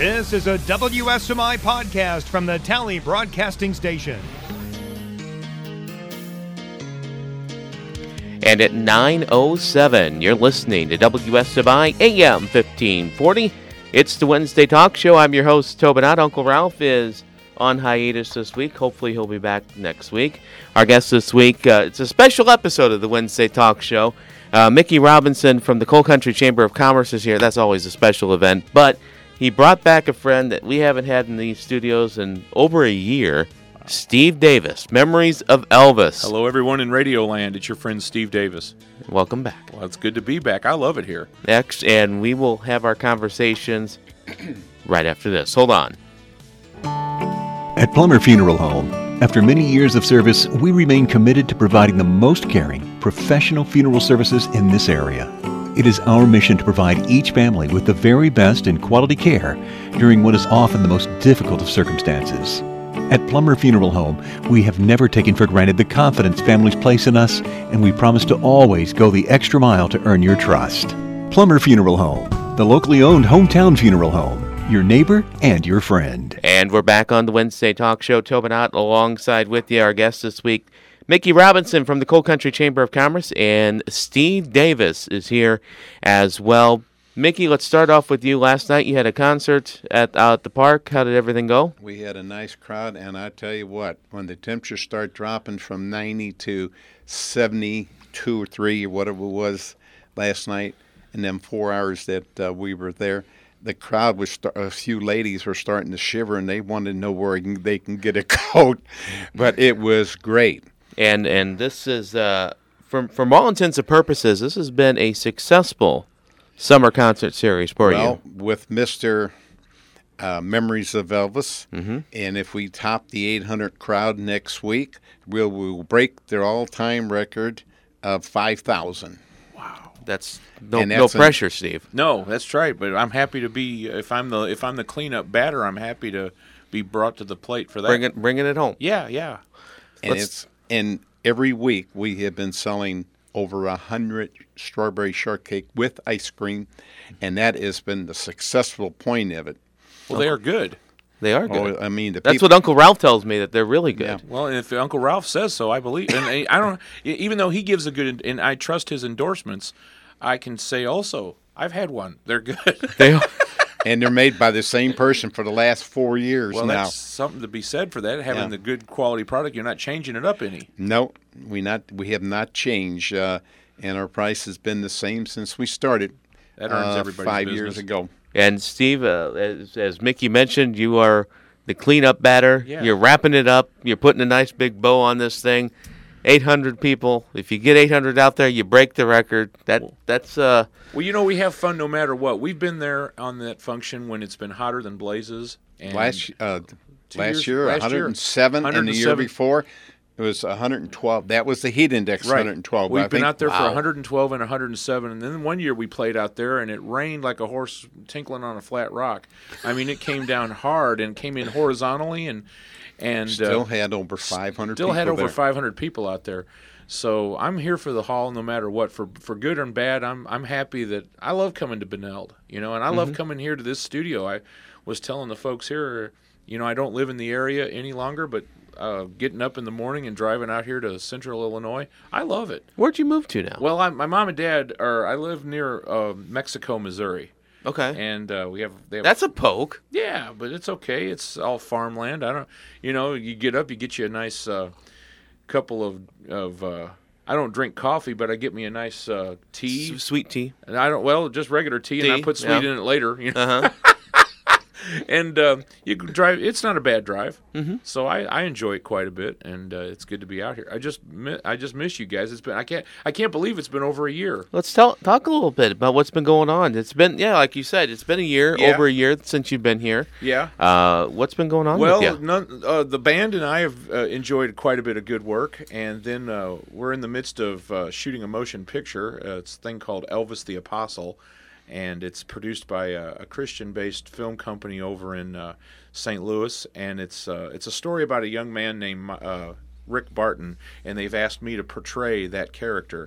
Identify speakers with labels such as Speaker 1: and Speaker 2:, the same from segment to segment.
Speaker 1: This is a WSMI podcast from the Tally Broadcasting Station.
Speaker 2: And at 9:07, you're listening to WSMI AM 1540. It's the Wednesday Talk Show. I'm your host, Tobin Ott. Uncle Ralph is on hiatus this week. Hopefully he'll be back next week. Our guest this week, it's a special episode of the Wednesday Talk Show. Mickey Robinson from the Coal Country Chamber of Commerce is here. That's always a special event. But he brought back a friend that we haven't had in these studios in over a year, Steve Davis, Memories of Elvis.
Speaker 3: Hello, everyone in Radio Land. It's your friend Steve Davis.
Speaker 2: Welcome back.
Speaker 3: Well, it's good to be back. I love it here.
Speaker 2: Next, and we will have our conversations right after this. Hold on.
Speaker 4: At Plummer Funeral Home, after many years of service, we remain committed to providing the most caring, professional funeral services in this area. It is our mission to provide each family with the very best in quality care during what is often the most difficult of circumstances. At Plummer Funeral Home, we have never taken for granted the confidence families place in us, and we promise to always go the extra mile to earn your trust. Plummer Funeral Home, the locally owned hometown funeral home, your neighbor and your friend.
Speaker 2: And we're back on the Wednesday Talk Show. Tobin Ott alongside with you, our guest this week, Mickey Robinson from the Coal Country Chamber of Commerce, and Steve Davis is here as well. Mickey, let's start off with you. Last night you had a concert out at the park. How did everything go?
Speaker 5: We had a nice crowd, and I tell you what, when the temperatures start dropping from 90 to 72 or 3 or whatever it was last night, in them 4 hours that we were there, the crowd was a few ladies were starting to shiver, and they wanted to know where they can get a coat. But it was great.
Speaker 2: And this is, from all intents and purposes, this has been a successful summer concert series for you.
Speaker 5: Well, with Mr. Memories of Elvis, and if we top the 800 crowd next week, we'll break their all-time record of 5,000.
Speaker 2: That's no pressure, Steve.
Speaker 3: No, that's right. But I'm happy to be if I'm the cleanup batter. I'm happy to be brought to the plate for that.
Speaker 2: Bringing it home.
Speaker 3: Yeah.
Speaker 5: And every week we have been selling over 100 strawberry shortcake with ice cream, and that has been the successful point of it.
Speaker 3: Well, they are good.
Speaker 2: They are good.
Speaker 5: I mean,
Speaker 2: that's what Uncle Ralph tells me, that they're really good.
Speaker 3: Yeah. Well, and if Uncle Ralph says so, I believe. And I don't. Even though he gives a good, and I trust his endorsements, I can say also I've had one. They're good.
Speaker 2: They are.
Speaker 5: And they're made by the same person for the last 4 years
Speaker 3: well,
Speaker 5: now.
Speaker 3: Well, that's something to be said for that. Having the good quality product, you're not changing it up any.
Speaker 5: No, we have not changed, and our price has been the same since we started.
Speaker 3: That earns everybody's
Speaker 5: 5
Speaker 3: business.
Speaker 5: years ago.
Speaker 2: And Steve, as Mickey mentioned, you are the cleanup batter.
Speaker 3: Yeah.
Speaker 2: You're wrapping it up. You're putting a nice big bow on this thing. 800 people. If you get 800 out there, you break the record. That's
Speaker 3: Well, we have fun no matter what. We've been there on that function when it's been hotter than blazes. And
Speaker 5: last year, 107, and the year before, it was 112. That was the heat index,
Speaker 3: right.
Speaker 5: 112.
Speaker 3: We've been out there for 112 and 107, and then one year we played out there, and it rained like a horse tinkling on a flat rock. I mean, it came down hard and came in horizontally, and
Speaker 5: still had over 500
Speaker 3: still
Speaker 5: people
Speaker 3: had over
Speaker 5: there.
Speaker 3: 500 people out there. So I'm here for the hall no matter what. For good and bad, I'm happy that I love coming to Beneld, and I love coming here to this studio. I was telling the folks here, I don't live in the area any longer, but getting up in the morning and driving out here to Central Illinois, I love it.
Speaker 2: Where'd you move to now?
Speaker 3: Well, my mom and dad I live near Mexico, Missouri.
Speaker 2: Okay.
Speaker 3: And they have
Speaker 2: That's a poke.
Speaker 3: Yeah, but it's okay. It's all farmland. You get up, you get you a nice couple of I don't drink coffee, but I get me a nice tea.
Speaker 2: Sweet tea.
Speaker 3: And just regular tea, and I put sweet in it later.
Speaker 2: Uh-huh.
Speaker 3: And you can drive. It's not a bad drive, so I enjoy it quite a bit, and it's good to be out here. I just miss you guys. It's been I can't believe it's been over a year.
Speaker 2: Let's talk a little bit about what's been going on. It's been like you said, it's been a year, over a year since you've been here.
Speaker 3: Yeah.
Speaker 2: What's been going on with you?
Speaker 3: Well, the band and I have enjoyed quite a bit of good work, and then we're in the midst of shooting a motion picture. It's a thing called Elvis the Apostle. And it's produced by a Christian-based film company over in St. Louis, and it's a story about a young man named Rick Barton, and they've asked me to portray that character.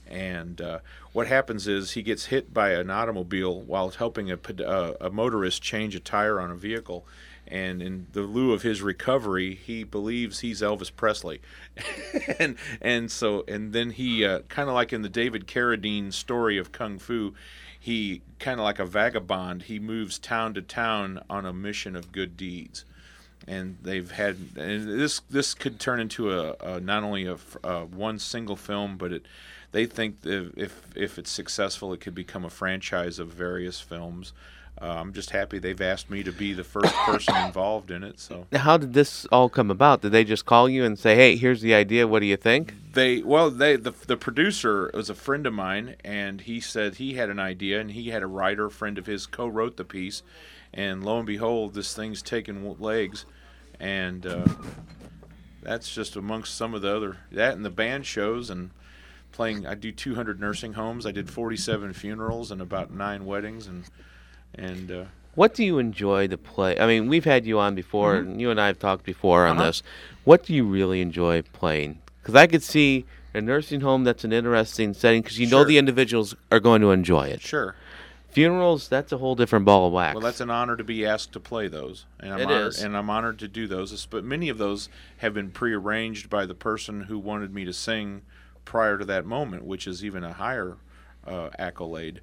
Speaker 3: And what happens is he gets hit by an automobile while helping a motorist change a tire on a vehicle. And in the lieu of his recovery, he believes he's Elvis Presley, and then he kind of like in the David Carradine story of Kung Fu, he kind of like a vagabond. He moves town to town on a mission of good deeds, and this could turn into a not only a one single film, but they think that if it's successful, it could become a franchise of various films. I'm just happy they've asked me to be the first person involved in it. So,
Speaker 2: how did this all come about? Did they just call you and say, "Hey, here's the idea. What do you think?"
Speaker 3: The producer was a friend of mine, and he said he had an idea, and he had a writer friend of his co-wrote the piece, and lo and behold, this thing's taken legs, and that's just amongst some of the other that and the band shows and playing. I do 200 nursing homes. I did 47 funerals and about 9 weddings and.
Speaker 2: What do you enjoy to play? I mean, we've had you on before, and you and I have talked before on this. What do you really enjoy playing? Because I could see a nursing home, that's an interesting setting, because you know the individuals are going to enjoy it.
Speaker 3: Sure.
Speaker 2: Funerals, that's a whole different ball of wax.
Speaker 3: Well, that's an honor to be asked to play those. And I'm honored to do those. But many of those have been prearranged by the person who wanted me to sing prior to that moment, which is even a higher accolade.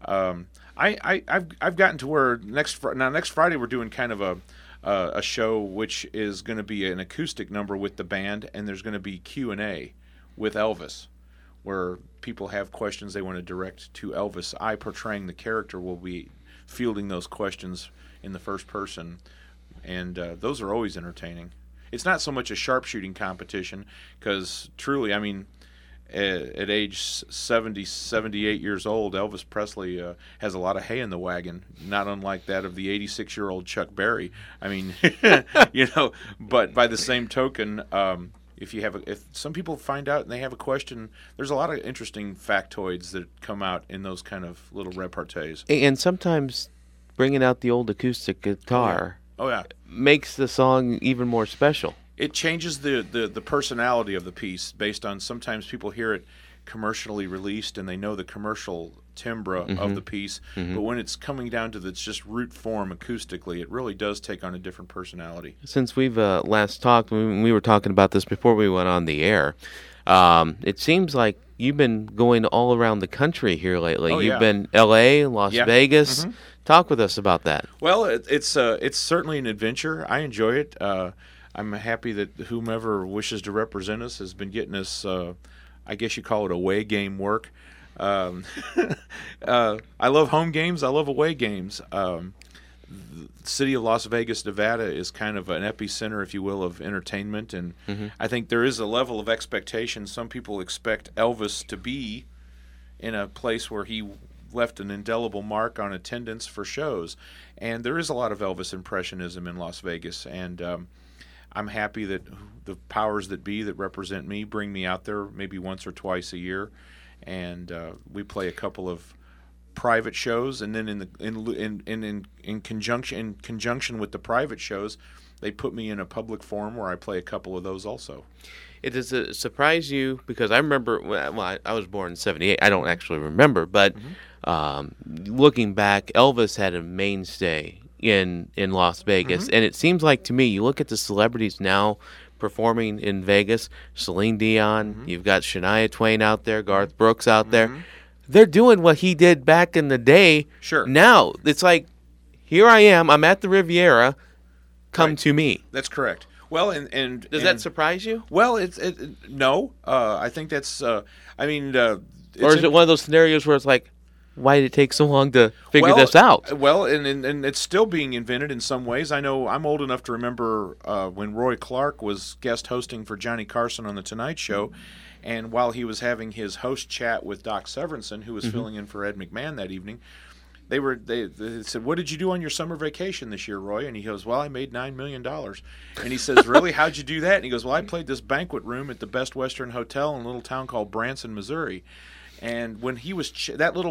Speaker 3: I've gotten to where next Friday we're doing kind of a show which is going to be an acoustic number with the band, and there's going to be Q&A with Elvis, where people have questions they want to direct to Elvis. I, portraying the character, will be fielding those questions in the first person, and those are always entertaining. It's not so much a sharpshooting competition, because truly, I mean, at age 78 years old, Elvis Presley has a lot of hay in the wagon, not unlike that of the 86-year-old Chuck Berry. I mean, but by the same token, if some people find out and they have a question, there's a lot of interesting factoids that come out in those kind of little repartees.
Speaker 2: And sometimes bringing out the old acoustic guitar makes the song even more special.
Speaker 3: It changes the personality of the piece based on, sometimes people hear it commercially released and they know the commercial timbre of the piece, but when it's coming down to its just root form acoustically, it really does take on a different personality.
Speaker 2: Since we've last talked, we were talking about this before we went on the air, it seems like you've been going all around the country here lately. You've been L.A., Las Vegas. Talk with us about that.
Speaker 3: Well, it's certainly an adventure. I enjoy it. I'm happy that whomever wishes to represent us has been getting us, I guess you call it away game work. I love home games. I love away games. The city of Las Vegas, Nevada is kind of an epicenter, if you will, of entertainment. And I think there is a level of expectation. Some people expect Elvis to be in a place where he left an indelible mark on attendance for shows. And there is a lot of Elvis impressionism in Las Vegas. And I'm happy that the powers that be that represent me bring me out there maybe once or twice a year, and we play a couple of private shows, and then in conjunction with the private shows, they put me in a public forum where I play a couple of those also.
Speaker 2: Does it surprise you? Because I remember, I was born in '78. I don't actually remember, but looking back, Elvis had a mainstay in Las Vegas, and it seems like to me, you look at the celebrities now performing in Vegas, Celine Dion, you've got Shania Twain out there, Garth Brooks out there. They're doing what he did back in the day.
Speaker 3: Sure.
Speaker 2: Now it's like, here I am, I'm at the Riviera, come to me.
Speaker 3: That's correct. Well, and
Speaker 2: does that surprise you?
Speaker 3: Well, no. I think that's. Or
Speaker 2: is it one of those scenarios where it's like, why did it take so long to figure this out?
Speaker 3: Well, and it's still being invented in some ways. I know I'm old enough to remember when Roy Clark was guest hosting for Johnny Carson on The Tonight Show, and while he was having his host chat with Doc Severinsen, who was filling in for Ed McMahon that evening, they said, "What did you do on your summer vacation this year, Roy?" And he goes, "Well, I made $9 million." And he says, "Really? How'd you do that?" And he goes, "Well, I played this banquet room at the Best Western Hotel in a little town called Branson, Missouri." And when he was that little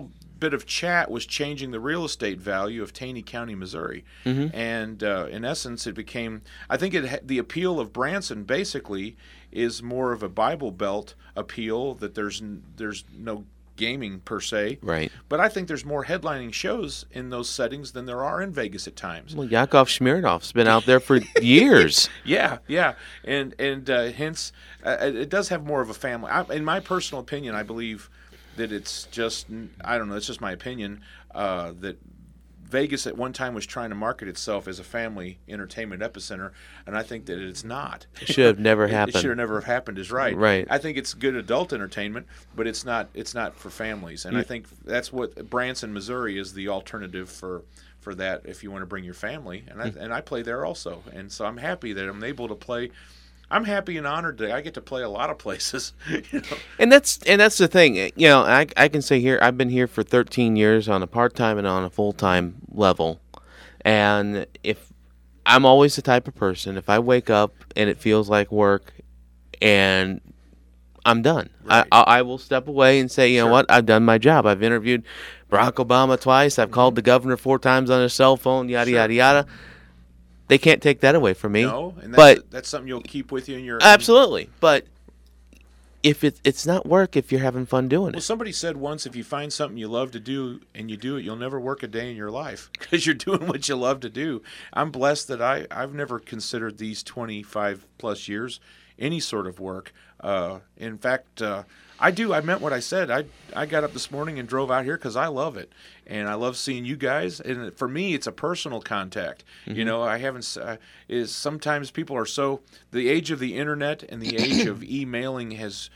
Speaker 3: bit of chat was changing the real estate value of Taney County, Missouri. And in essence, it became, I think the appeal of Branson basically is more of a Bible Belt appeal, that there's no gaming per se.
Speaker 2: Right.
Speaker 3: But I think there's more headlining shows in those settings than there are in Vegas at times.
Speaker 2: Well, Yakov Smirnoff's been out there for years.
Speaker 3: Yeah, and hence it does have more of a family. In my personal opinion, I believe that it's just, I don't know, it's just my opinion, that Vegas at one time was trying to market itself as a family entertainment epicenter, and I think that it's not.
Speaker 2: It should have never happened.
Speaker 3: It should have never happened is right.
Speaker 2: Right.
Speaker 3: I think it's good adult entertainment, but it's not for families. And I think that's what Branson, Missouri is the alternative for that if you want to bring your family. And I play there also. And so I'm happy that I'm able to play. I'm happy and honored that I get to play a lot of places. You know?
Speaker 2: And that's the thing. You know, I can say here, I've been here for 13 years on a part-time and on a full-time level. And if I'm always the type of person, if I wake up and it feels like work and I'm done,
Speaker 3: Right.
Speaker 2: I will step away and say, you know what, I've done my job. I've interviewed Barack Obama twice. I've called the governor 4 times on his cell phone, yada, yada, yada. They can't take that away from me.
Speaker 3: No, and that's something you'll keep with you in your...
Speaker 2: Absolutely. But if it's not work if you're having fun doing
Speaker 3: Well,
Speaker 2: it.
Speaker 3: somebody said once, if you find something you love to do and you do it, you'll never work a day in your life because you're doing what you love to do. I'm blessed that I've never considered these 25 plus years any sort of work. In fact, I do. I meant what I said. I got up this morning and drove out here because I love it, and I love seeing you guys. And for me, it's a personal contact. You know, I haven't. Is sometimes people are so, the age of the internet and the age of emailing has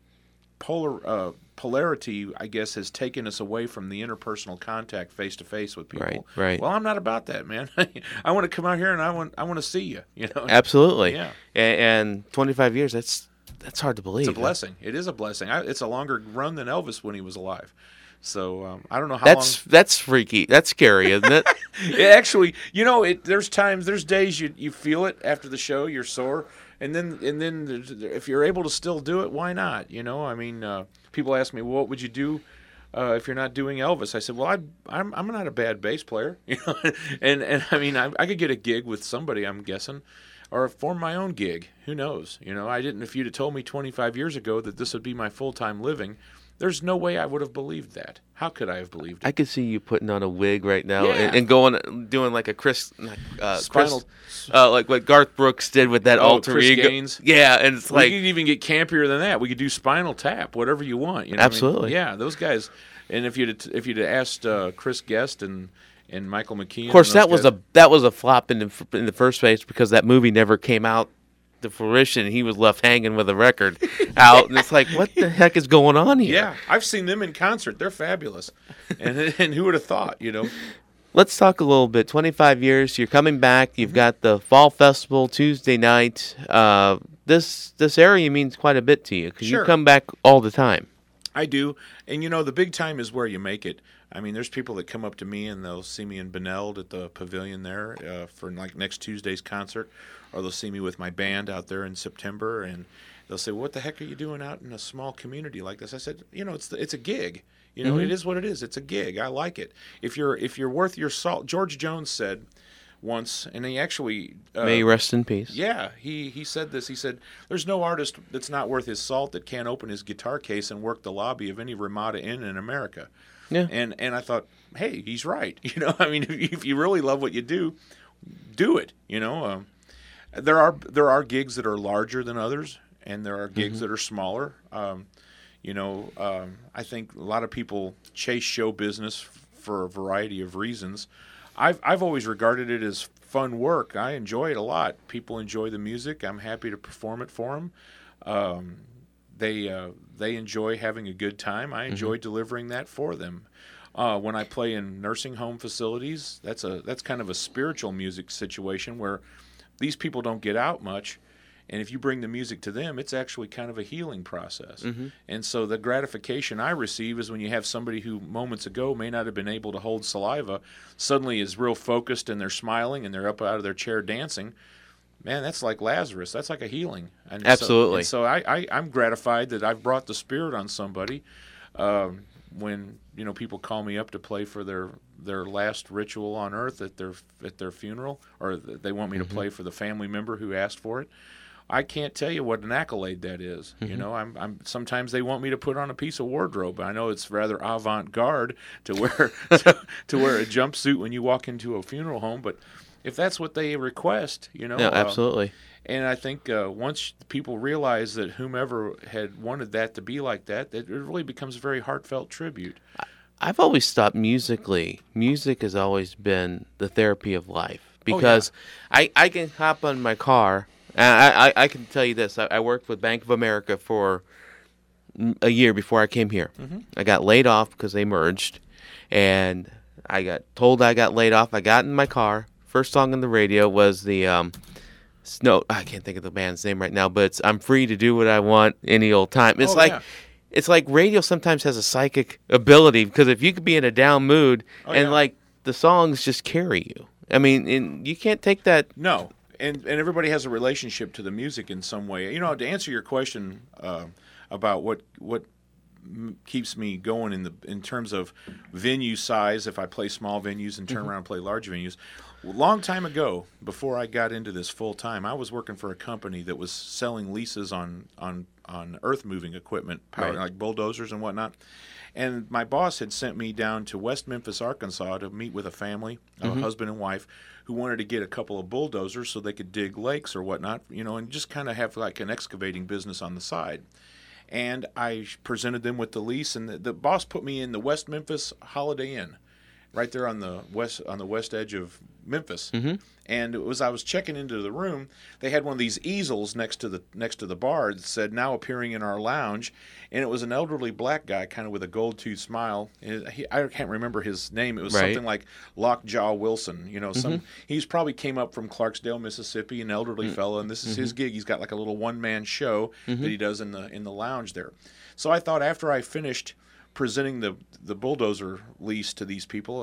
Speaker 3: polarity, I guess, has taken us away from the interpersonal contact face to face with people.
Speaker 2: Right.
Speaker 3: Well, I'm not about that, man. I want to come out here and I want to see you. You know.
Speaker 2: Absolutely.
Speaker 3: Yeah.
Speaker 2: And 25 years, that's hard to believe.
Speaker 3: It's a blessing. It is a blessing. It's a longer run than Elvis when he was alive. So I don't know how long.
Speaker 2: That's freaky. That's scary, isn't it?
Speaker 3: It actually, you know, there's days you feel it after the show. You're sore, and then if you're able to still do it, why not? You know, I mean, people ask me, well, what would you do if you're not doing Elvis? I said, well, I'm not a bad bass player, you know, and I mean, I could get a gig with somebody, I'm guessing. Or form my own gig. Who knows? You know, if you'd have told me 25 years ago that this would be my full-time living, there's no way I would have believed that. How could I have believed it?
Speaker 2: I could see you putting on a wig right now
Speaker 3: Yeah.
Speaker 2: and doing like a
Speaker 3: Spinal.
Speaker 2: like what Garth Brooks did with that alter
Speaker 3: Chris
Speaker 2: ego.
Speaker 3: Gaines.
Speaker 2: Yeah, and it's
Speaker 3: We
Speaker 2: like
Speaker 3: could even get campier than that. We could do Spinal Tap, whatever you want. You know what I mean?
Speaker 2: Absolutely.
Speaker 3: Yeah, those guys. And if you'd asked Chris Guest and Michael McKean,
Speaker 2: of course
Speaker 3: and those guys,
Speaker 2: that was a flop in the first place because that movie never came out to fruition. He was left hanging with a record out, and it's like, what the heck is going on here?
Speaker 3: Yeah, I've seen them in concert. They're fabulous. And who would have thought? You know.
Speaker 2: Let's talk a little bit. 25 years, you're coming back. You've got the Fall Festival Tuesday night. This area means quite a bit to you because
Speaker 3: Sure.
Speaker 2: you come back all the time.
Speaker 3: I do. And, you know, the big time is where you make it. I mean, there's people that come up to me and they'll see me in Beneld at the pavilion there for like next Tuesday's concert, or they'll see me with my band out there in September, and they'll say, what the heck are you doing out in a small community like this? I said, you know, it's a gig. You know, It is what it is. It's a gig. I like it. If you're worth your salt. George Jones said once, and he actually
Speaker 2: May you rest in peace.
Speaker 3: yeah, he said this. He said, there's no artist that's not worth his salt that can't open his guitar case and work the lobby of any Ramada Inn in America.
Speaker 2: Yeah.
Speaker 3: And I thought, hey, he's right. You know, I mean, if you really love what you do it. You know, there are gigs that are larger than others, and there are gigs that are smaller. You know, I think a lot of people chase show business for a variety of reasons. I've always regarded it as fun work. I enjoy it a lot. People enjoy the music. I'm happy to perform it for them. They enjoy having a good time. I enjoy delivering that for them. When I play in nursing home facilities, that's kind of a spiritual music situation where these people don't get out much, and if you bring the music to them, it's actually kind of a healing process. And so the gratification I receive is when you have somebody who moments ago may not have been able to hold saliva, suddenly is real focused and they're smiling and they're up out of their chair dancing. Man, that's like Lazarus. That's like a healing. And
Speaker 2: Absolutely.
Speaker 3: So I'm gratified that I've brought the spirit on somebody. when people call me up to play for their last ritual on earth at their funeral, or they want me to play for the family member who asked for it. I can't tell you what an accolade that is. I'm sometimes they want me to put on a piece of wardrobe. I know it's rather avant-garde to wear to wear a jumpsuit when you walk into a funeral home, but if that's what they request,
Speaker 2: Yeah, absolutely.
Speaker 3: And I think once people realize that whomever had wanted that to be like that, it really becomes a very heartfelt tribute.
Speaker 2: I've always thought music has always been the therapy of life, because I can hop on my car. I can tell you this. I worked with Bank of America for a year before I came here. I got laid off because they merged, and I got told I got laid off. I got in my car. First song on the radio was the I can't think of the band's name right now, but it's "I'm Free to Do What I Want Any Old Time." It's like radio sometimes has a psychic ability, because if you could be in a down mood like the songs just carry you. I mean, you can't take that.
Speaker 3: No. And everybody has a relationship to the music in some way. To answer your question about what keeps me going in terms of venue size, if I play small venues and turn around and play large venues. A long time ago, before I got into this full time, I was working for a company that was selling leases on earth moving equipment, like bulldozers and whatnot. And my boss had sent me down to West Memphis, Arkansas, to meet with a family, a husband and wife, who wanted to get a couple of bulldozers so they could dig lakes or whatnot, and just kind of have like an excavating business on the side. And I presented them with the lease, and the boss put me in the West Memphis Holiday Inn, right there on the west edge of Memphis. And I was checking into the room, they had one of these easels next to the bar that said "Now appearing in our lounge," and it was an elderly black guy, kind of with a gold-tooth smile. I can't remember his name. It was something like Lockjaw Wilson. He's probably came up from Clarksdale, Mississippi, an elderly fellow, and this is his gig. He's got like a little one-man show that he does in the lounge there. So I thought after I finished presenting the bulldozer lease to these people,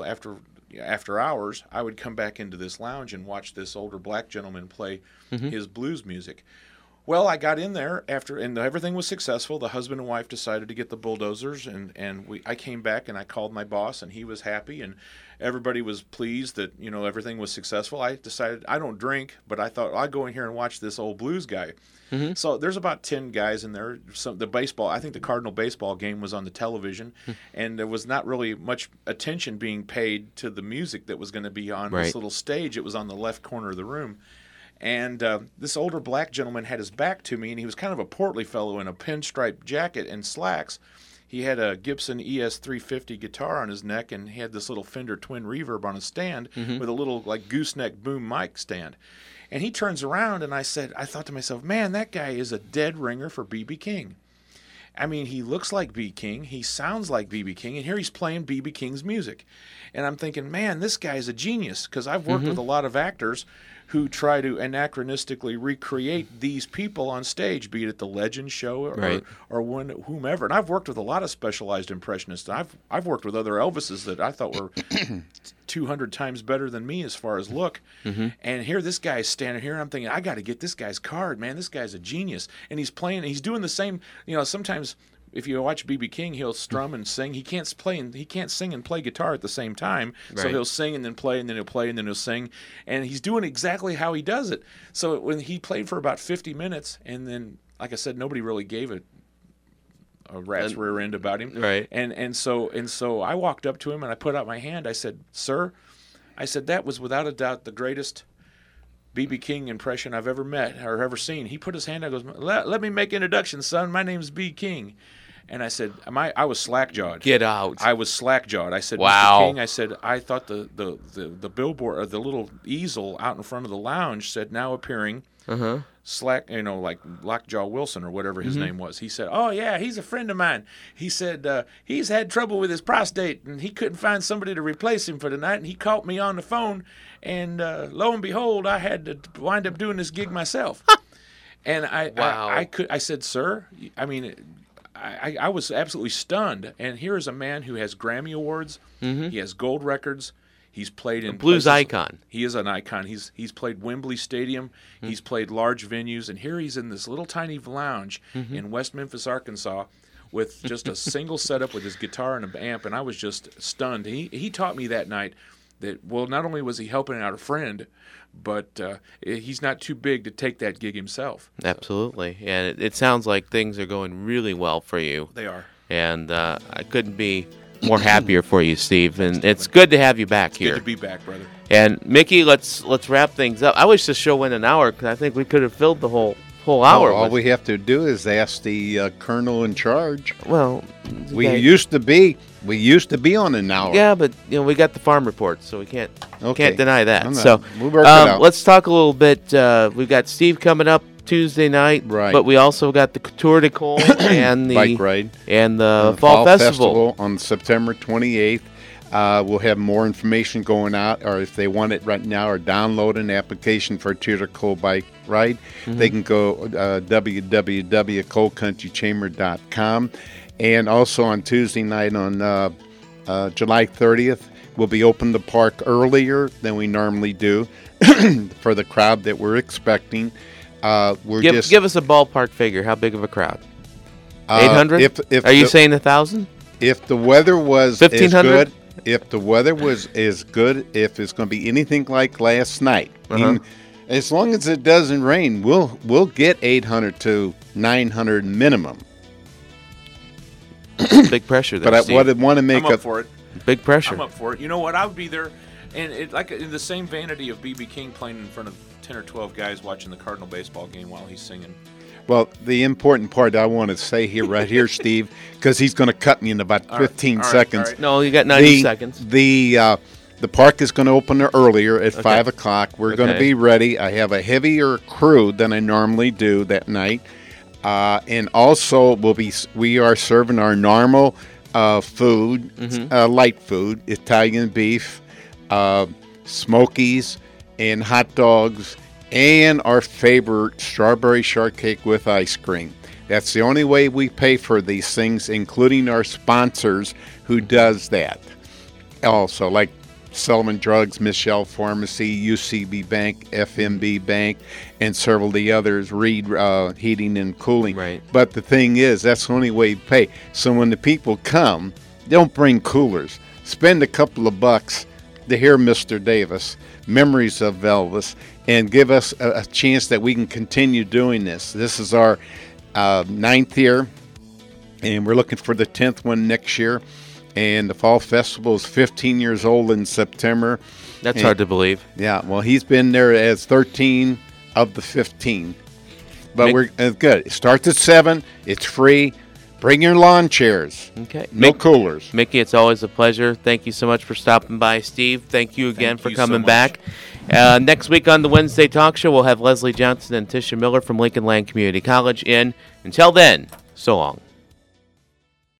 Speaker 3: after hours, I would come back into this lounge and watch this older black gentleman play his blues music. Well, I got in there and everything was successful. The husband and wife decided to get the bulldozers, and I came back and I called my boss, and he was happy, and everybody was pleased that everything was successful. I decided I don't drink, but I thought I'd go in here and watch this old blues guy. So there's about 10 guys in there. I think the Cardinal baseball game was on the television, and there was not really much attention being paid to the music that was going to be on this little stage. It was on the left corner of the room. And this older black gentleman had his back to me, and he was kind of a portly fellow in a pinstripe jacket and slacks. He had a Gibson ES350 guitar on his neck, and he had this little Fender Twin Reverb on a stand with a little like gooseneck boom mic stand. And he turns around, and I thought to myself, man, that guy is a dead ringer for B.B. King. I mean, he looks like B.B. King, he sounds like B.B. King, and here he's playing B.B. King's music. And I'm thinking, man, this guy's a genius, because I've worked with a lot of actors who try to anachronistically recreate these people on stage, be it at the Legend show or whomever. And I've worked with a lot of specialized impressionists. I've worked with other Elvises that I thought were 200 times better than me as far as look. And here this guy's standing here, and I'm thinking, I got to get this guy's card, man. This guy's a genius. And he's playing, he's doing the same, sometimes if you watch B.B. King, he'll strum and sing. He can't sing and play guitar at the same time. So he'll sing and then play, and then he'll play and then he'll sing. And he's doing exactly how he does it. So when he played for about 50 minutes, and then, like I said, nobody really gave it a rat's rear end about him. And so I walked up to him and I put out my hand. I said, "Sir," I said, "that was without a doubt the greatest B.B. King impression I've ever met or ever seen." He put his hand out and goes, let me make introductions, son. My name's B. King. And I said, I was slack-jawed.
Speaker 2: Get out.
Speaker 3: I was slack-jawed. I said,
Speaker 2: wow.
Speaker 3: Mr. King, I said, I thought the billboard, or the little easel out in front of the lounge said, "Now appearing, like Lockjaw Wilson," or whatever his name was. He said, "Oh, yeah, he's a friend of mine." He said, he's had trouble with his prostate, and he couldn't find somebody to replace him for tonight, and he called me on the phone, and lo and behold, I had to wind up doing this gig myself. And I said, "Sir, I mean," I was absolutely stunned. And here is a man who has Grammy Awards. He has gold records. He's played in
Speaker 2: blues icon.
Speaker 3: He is an icon. He's played Wembley Stadium. He's played large venues. And here he's in this little tiny lounge in West Memphis, Arkansas, with just a single setup with his guitar and an amp, and I was just stunned. He taught me that night that, well, not only was he helping out a friend, but he's not too big to take that gig himself.
Speaker 2: Absolutely. And it sounds like things are going really well for you.
Speaker 3: They are.
Speaker 2: And I couldn't be more happier for you, Steve. And it's good to have you back here.
Speaker 3: Good to be back, brother.
Speaker 2: And Mickey, let's wrap things up. I wish the show went an hour because I think we could have filled the whole hour.
Speaker 5: All we have to do is ask the colonel in charge.
Speaker 2: Well,
Speaker 5: we used to be on an hour.
Speaker 2: Yeah, but we got the farm report, so we can't deny that. So
Speaker 5: we'll work it out.
Speaker 2: Let's talk a little bit. We've got Steve coming up Tuesday night,
Speaker 5: right?
Speaker 2: But we also got the Tour de Cole and the
Speaker 5: bike ride
Speaker 2: and the Fall Festival
Speaker 5: on September 28th. We'll have more information going out, or if they want it right now, or download an application for Tour de Cole bike ride. Mm-hmm. They can go www.colecountrychamber.com. And also on Tuesday night on July 30th, we'll be open the park earlier than we normally do for the crowd that we're expecting.
Speaker 2: Give us a ballpark figure. How big of a crowd? 800? Are you saying 1,000?
Speaker 5: If the weather was
Speaker 2: 1,500?
Speaker 5: If the weather was as good, if it's going to be anything like last night, as long as it doesn't rain, we'll get 800 to 900 minimum.
Speaker 2: Big pressure there,
Speaker 5: but
Speaker 2: Steve.
Speaker 5: I want to make
Speaker 3: I'm up for it.
Speaker 2: Big pressure.
Speaker 3: I'm up for it. You know what? I would be there, and like in the same vanity of B.B. King playing in front of 10 or 12 guys watching the Cardinal baseball game while he's singing.
Speaker 5: Well, the important part I want to say right here, Steve, because he's going to cut me in about 15 seconds.
Speaker 3: Right.
Speaker 2: No, you got 90 seconds.
Speaker 5: The park is going to open earlier at 5 o'clock. We're going to be ready. I have a heavier crew than I normally do that night. And also, we are serving our normal food, light food, Italian beef, smokies, and hot dogs, and our favorite strawberry shortcake with ice cream. That's the only way we pay for these things, including our sponsors who does that. Also, like Sullivan Drugs, Michelle Pharmacy, UCB Bank, FMB Bank, and several of the others, Reed Heating and Cooling.
Speaker 2: Right.
Speaker 5: But the thing is, that's the only way you pay. So when the people come, don't bring coolers. Spend a couple of bucks to hear Mr. Davis, Memories of Elvis, and give us a chance that we can continue doing this. This is our 9th year, and we're looking for the 10th one next year. And the Fall Festival is 15 years old in September.
Speaker 2: That's hard to believe.
Speaker 5: Yeah, well, he's been there as 13 of the 15. But it's good. It starts at 7. It's free. Bring your lawn chairs.
Speaker 2: Okay.
Speaker 5: No coolers.
Speaker 2: Mickey, it's always a pleasure. Thank you so much for stopping by. Steve, thank you again for coming back. Next week on the Wednesday Talk Show, we'll have Leslie Johnson and Tisha Miller from Lincoln Land Community College in. Until then, so long.